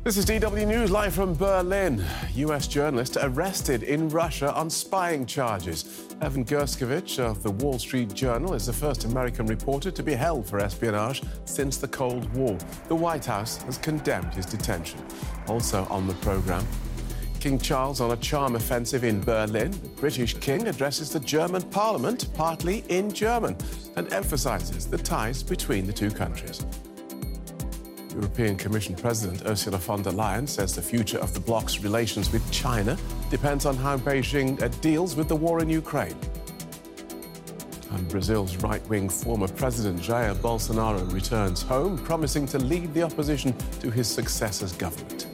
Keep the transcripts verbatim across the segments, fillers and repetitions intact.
This is D W News live from Berlin. U S journalist arrested in Russia on spying charges. Evan Gershkovich of the Wall Street Journal is the first American reporter to be held for espionage since the Cold War. The White House has condemned his detention. Also on the programme, King Charles on a charm offensive in Berlin. The British King addresses the German Parliament, partly in German, and emphasises the ties between the two countries. European Commission President Ursula von der Leyen says the future of the bloc's relations with China depends on how Beijing uh, deals with the war in Ukraine. And Brazil's right-wing former president Jair Bolsonaro returns home, promising to lead the opposition to his successor's government.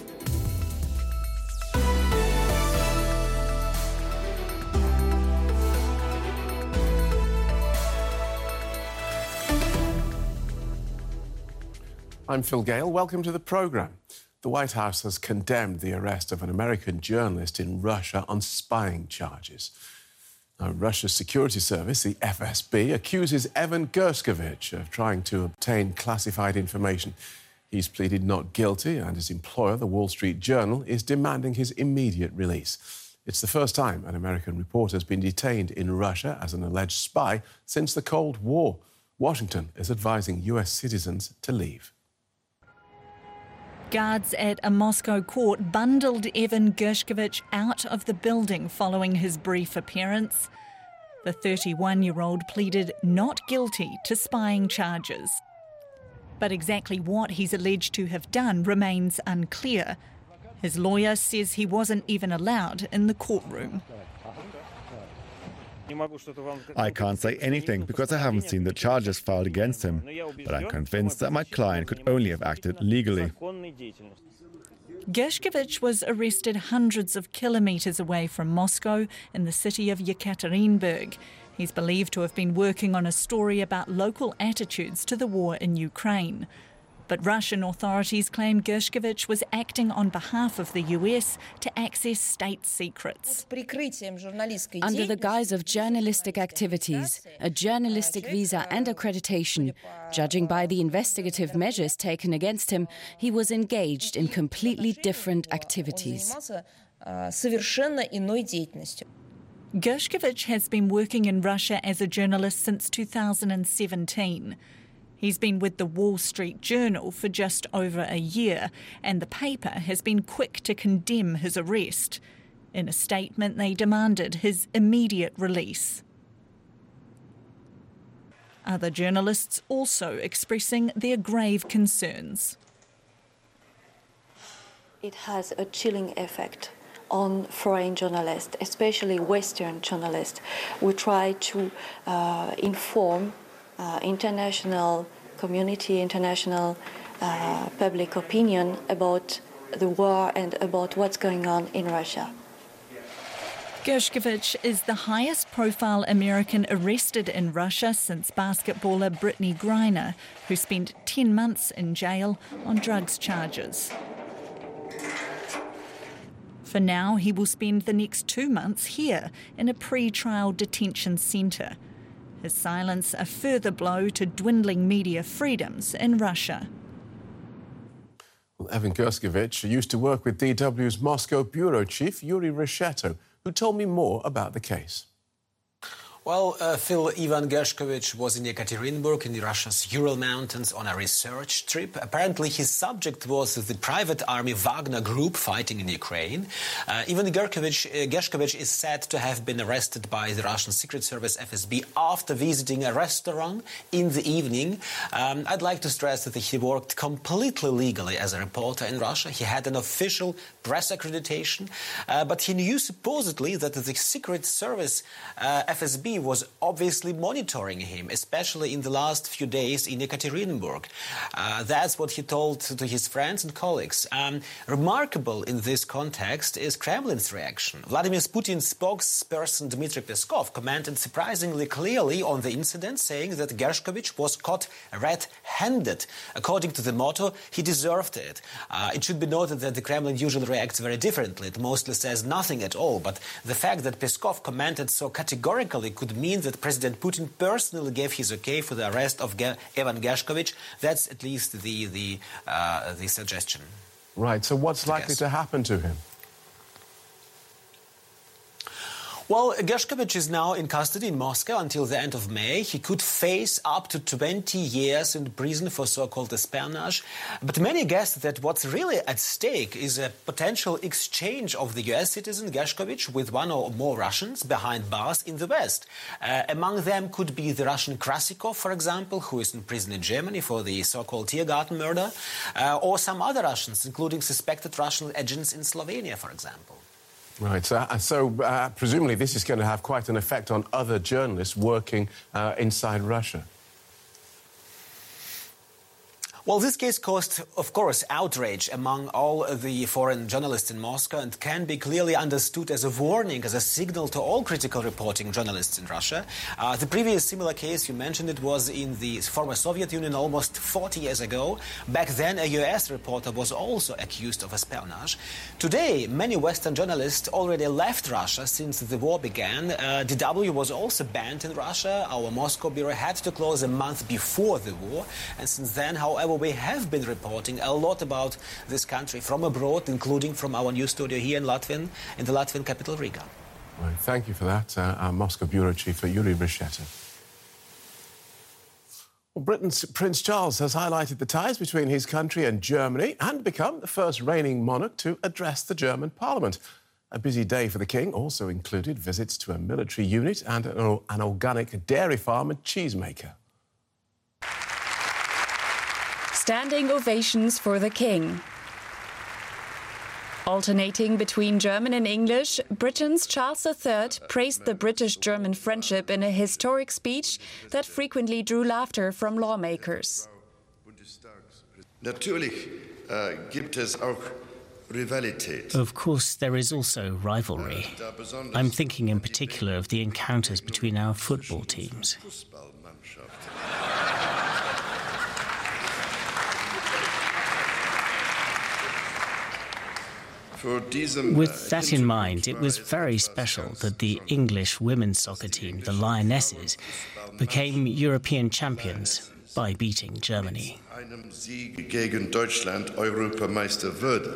I'm Phil Gale. Welcome to the programme. The White House has condemned the arrest of an American journalist in Russia on spying charges. Now, Russia's security service, the F S B, accuses Evan Gershkovich of trying to obtain classified information. He's pleaded not guilty, and his employer, the Wall Street Journal, is demanding his immediate release. It's the first time an American reporter has been detained in Russia as an alleged spy since the Cold War. Washington is advising U S citizens to leave. Guards at a Moscow court bundled Evan Gershkovich out of the building following his brief appearance. The thirty-one-year-old pleaded not guilty to spying charges. But exactly what he's alleged to have done remains unclear. His lawyer says he wasn't even allowed in the courtroom. I can't say anything because I haven't seen the charges filed against him, but I'm convinced that my client could only have acted legally. Gershkovich was arrested hundreds of kilometres away from Moscow in the city of Yekaterinburg. He's believed to have been working on a story about local attitudes to the war in Ukraine. But Russian authorities claim Gershkovich was acting on behalf of the U S to access state secrets. Under the guise of journalistic activities, a journalistic visa and accreditation, judging by the investigative measures taken against him, he was engaged in completely different activities. Gershkovich has been working in Russia as a journalist since two thousand seventeen. He's been with the Wall Street Journal for just over a year, and the paper has been quick to condemn his arrest. In a statement, they demanded his immediate release. Other journalists also expressing their grave concerns. It has a chilling effect on foreign journalists, especially Western journalists. We try to uh, inform Uh, international community, international uh, public opinion about the war and about what's going on in Russia. Gershkovich is the highest profile American arrested in Russia since basketballer Brittany Griner, who spent ten months in jail on drugs charges. For now, he will spend the next two months here in a pre-trial detention centre. His silence a further blow to dwindling media freedoms in Russia. Well, Evan Gershkovich used to work with D W's Moscow bureau chief, Yuri Reshetto, who told me more about the case. Well, uh, Phil, Evan Gershkovich was in Yekaterinburg in Russia's Ural Mountains on a research trip. Apparently, his subject was the private army Wagner group fighting in Ukraine. Uh, Evan Gershkovich, uh, Gershkovich is said to have been arrested by the Russian Secret Service F S B after visiting a restaurant in the evening. Um, I'd like to stress that he worked completely legally as a reporter in Russia. He had an official press accreditation, uh, but he knew supposedly that the Secret Service uh, F S B was obviously monitoring him, especially in the last few days in Yekaterinburg. Uh, that's what he told to his friends and colleagues. Um, remarkable in this context is Kremlin's reaction. Vladimir Putin's spokesperson Dmitry Peskov commented surprisingly clearly on the incident, saying that Gershkovich was caught red-handed. According to the motto, he deserved it. Uh, it should be noted that the Kremlin usually reacts very differently. It mostly says nothing at all, but the fact that Peskov commented so categorically could mean that President Putin personally gave his okay for the arrest of Ge- Evan Gershkovich. That's at least the the, uh, the suggestion. Right, so what's I likely guess. to happen to him? Well, Gershkovich is now in custody in Moscow until the end of May. He could face up to twenty years in prison for so-called espionage. But many guess that what's really at stake is a potential exchange of the U S citizen Gershkovich with one or more Russians behind bars in the West. Uh, among them could be the Russian Krasikov, for example, who is in prison in Germany for the so-called Tiergarten murder, uh, or some other Russians, including suspected Russian agents in Slovenia, for example. Right, so, so uh, presumably this is going to have quite an effect on other journalists working uh, inside Russia. Well, this case caused, of course, outrage among all the foreign journalists in Moscow and can be clearly understood as a warning, as a signal to all critical reporting journalists in Russia. Uh, the previous similar case, you mentioned it, was in the former Soviet Union almost forty years ago. Back then, a U S reporter was also accused of espionage. Today, many Western journalists already left Russia since the war began. Uh, D W was also banned in Russia. Our Moscow bureau had to close a month before the war. And since then, however, we have been reporting a lot about this country from abroad, including from our news studio here in Latvian, in the Latvian capital, Riga. Right, thank you for that, uh, our Moscow bureau chief, Yuri Brisheta. Well, Britain's Prince Charles has highlighted the ties between his country and Germany and become the first reigning monarch to address the German parliament. A busy day for the king also included visits to a military unit and an, an organic dairy farm and cheesemaker. Standing ovations for the king. Alternating between German and English, Britain's Charles the Third praised the British-German friendship in a historic speech that frequently drew laughter from lawmakers. Natürlich äh, gibt es auch Rivalität. Of course, there is also rivalry. I'm thinking in particular of the encounters between our football teams. With that in mind, it was very special that the English women's soccer team, the Lionesses, became European champions by beating Germany. Einem Sieg gegen Deutschland Europameister würde.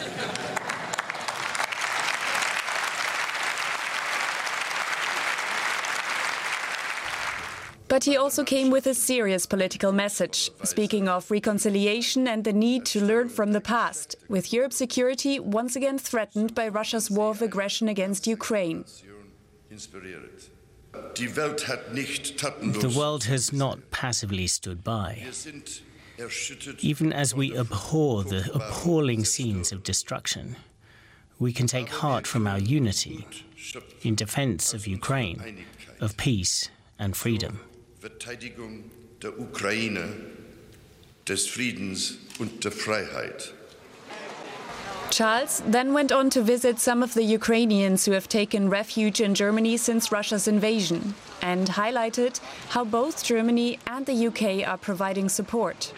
But he also came with a serious political message, speaking of reconciliation and the need to learn from the past, with Europe's security once again threatened by Russia's war of aggression against Ukraine. The world has not passively stood by. Even as we abhor the appalling scenes of destruction, we can take heart from our unity in defense of Ukraine, of peace and freedom. Verteidigung der Ukraine, des Friedens und der Freiheit. Charles then went on to visit some of the Ukrainians who have taken refuge in Germany since Russia's invasion and highlighted how both Germany and the U K are providing support.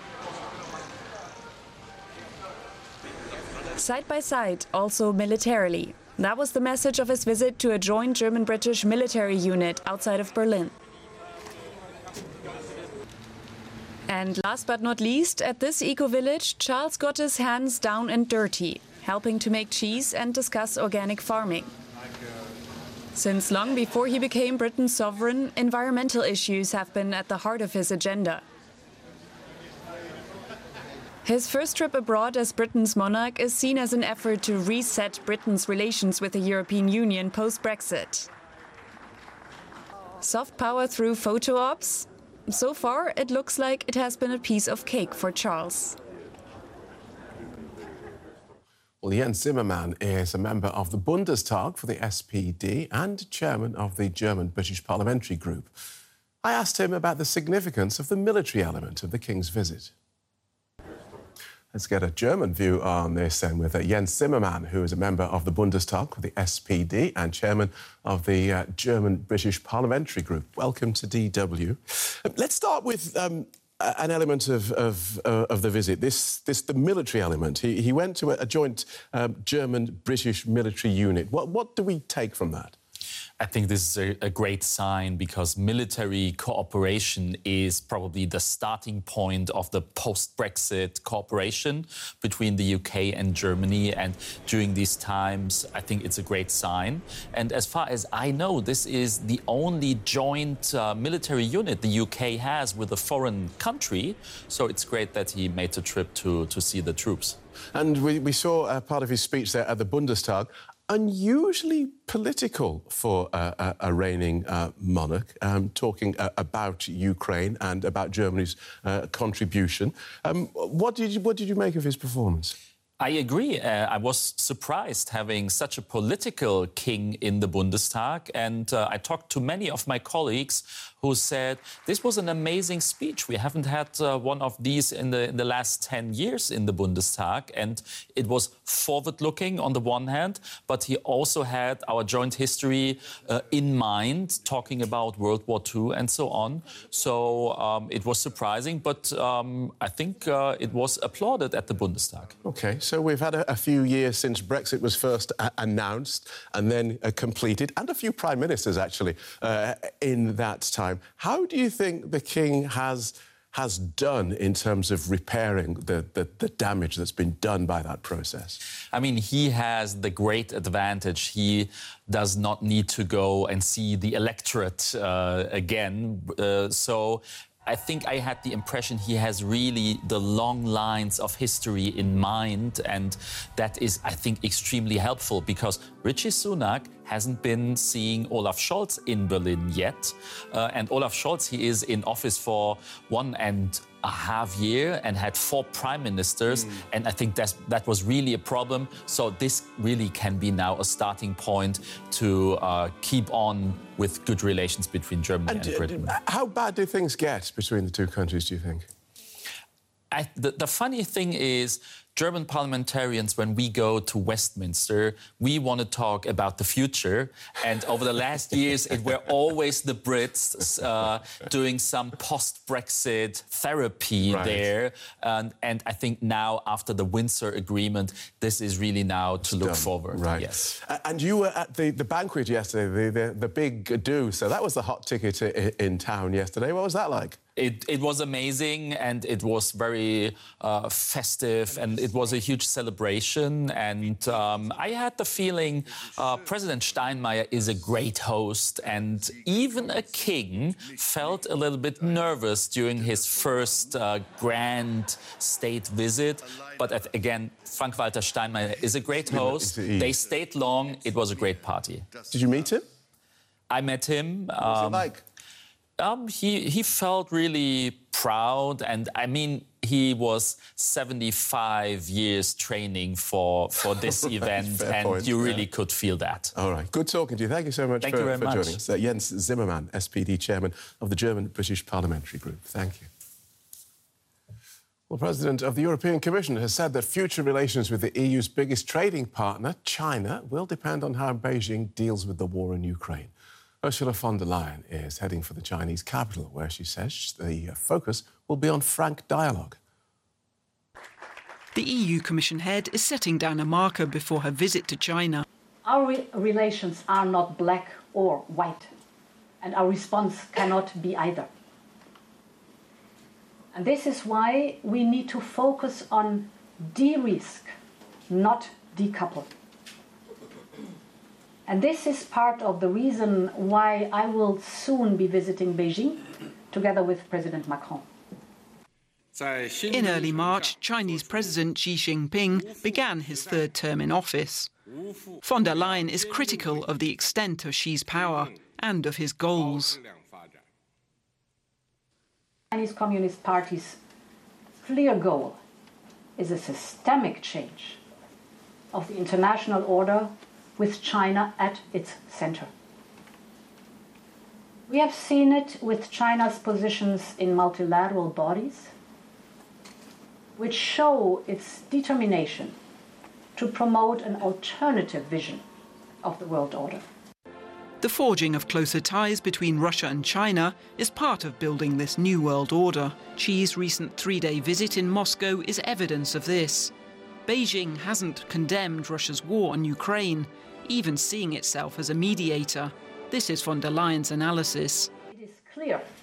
Side by side, also militarily. That was the message of his visit to a joint German-British military unit outside of Berlin. And last but not least, at this eco-village, Charles got his hands down and dirty, helping to make cheese and discuss organic farming. Since long before he became Britain's sovereign, environmental issues have been at the heart of his agenda. His first trip abroad as Britain's monarch is seen as an effort to reset Britain's relations with the European Union post-Brexit. Soft power through photo ops? So far, it looks like it has been a piece of cake for Charles. Well, Jens Zimmermann is a member of the Bundestag for the S P D and chairman of the German-British Parliamentary Group. I asked him about the significance of the military element of the King's visit. Let's get a German view on this then with uh, Jens Zimmermann, who is a member of the Bundestag for the S P D and chairman of the uh, German-British Parliamentary Group. Welcome to D W. Uh, let's start with um, an element of, of, uh, of the visit, this, this the military element. He, he went to a, a joint um, German-British military unit. What, what do we take from that? I think this is a, a great sign because military cooperation is probably the starting point of the post-Brexit cooperation between the U K and Germany. And during these times, I think it's a great sign. And as far as I know, this is the only joint uh, military unit the U K has with a foreign country. So it's great that he made the trip to, to see the troops. And we, we saw uh, part of his speech there at the Bundestag. Unusually political for uh, a, a reigning uh, monarch, um, talking uh, about Ukraine and about Germany's uh, contribution. Um, what did you, what did you make of his performance? I agree. Uh, I was surprised having such a political king in the Bundestag. And uh, I talked to many of my colleagues who said, this was an amazing speech. We haven't had uh, one of these in the, in the last ten years in the Bundestag. And it was forward-looking on the one hand, but he also had our joint history uh, in mind, talking about World War Two and so on. So um, it was surprising, but um, I think uh, it was applauded at the Bundestag. OK, so we've had a, a few years since Brexit was first uh, announced and then uh, completed, and a few prime ministers, actually, uh, in that time. How do you think the king has has done in terms of repairing the, the, the damage that's been done by that process? I mean, he has the great advantage. He does not need to go and see the electorate uh, again. Uh, so I think I had the impression he has really the long lines of history in mind, and that is, I think, extremely helpful because Rishi Sunak hasn't been seeing Olaf Scholz in Berlin yet. Uh, and Olaf Scholz, he is in office for one and a half year and had four prime ministers. Mm. And I think that's, that was really a problem. So this really can be now a starting point to uh, keep on with good relations between Germany and, and Britain. How bad do things get between the two countries, do you think? I, the, the funny thing is, German parliamentarians, when we go to Westminster, we want to talk about the future. And over the last years, it were always the Brits uh, doing some post-Brexit therapy right. there. And, and I think now, after the Windsor Agreement, this is really now to it's look done. forward. Right. Yes. And you were at the, the banquet yesterday, the, the, the big do. So that was the hot ticket in town yesterday. What was that like? It, it was amazing, and it was very uh, festive, and it was a huge celebration. And um, I had the feeling uh, President Steinmeier is a great host, and even a king felt a little bit nervous during his first uh, grand state visit. But again, Frank-Walter Steinmeier is a great host. They stayed long. It was a great party. Did you meet him? I met him. What was um, it like? Um, he, he felt really proud, and I mean, he was seventy-five years training for, for this event, and point, you really yeah. could feel that. All right. Good talking to you. Thank you so much Thank for, you very for much. joining us. Uh, Jens Zimmermann, S P D chairman of the German-British Parliamentary Group. Thank you. Well, the President of the European Commission has said that future relations with the E U's biggest trading partner, China, will depend on how Beijing deals with the war in Ukraine. Ursula von der Leyen is heading for the Chinese capital, where she says the focus will be on frank dialogue. The E U Commission head is setting down a marker before her visit to China. Our re relations are not black or white, and our response cannot be either. And this is why we need to focus on de-risk, not decouple. And this is part of the reason why I will soon be visiting Beijing together with President Macron. In early March, Chinese President Xi Jinping began his third term in office. Von der Leyen is critical of the extent of Xi's power and of his goals. The Chinese Communist Party's clear goal is a systemic change of the international order with China at its center. We have seen it with China's positions in multilateral bodies, which show its determination to promote an alternative vision of the world order. The forging of closer ties between Russia and China is part of building this new world order. Xi's recent three-day visit in Moscow is evidence of this. Beijing hasn't condemned Russia's war on Ukraine, even seeing itself as a mediator. This is von der Leyen's analysis. It is clear